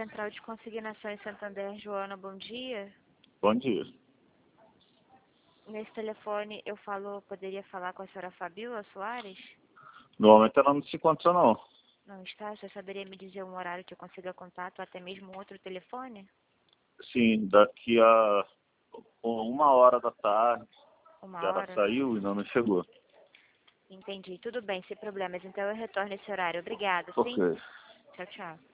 Central de Consignação em Santander, Joana, bom dia. Bom dia. Nesse telefone poderia falar com a senhora Fabíola Soares? No momento ela não se encontra, não. Não está? O senhor saberia me dizer um horário que eu consiga contato, ou até mesmo um outro telefone? Sim, daqui a 1 hora da tarde, Uma que ela hora? saiu e não chegou. Entendi. Tudo bem, sem problemas. Então eu retorno esse horário. Obrigada, sim? Ok. Tchau, tchau.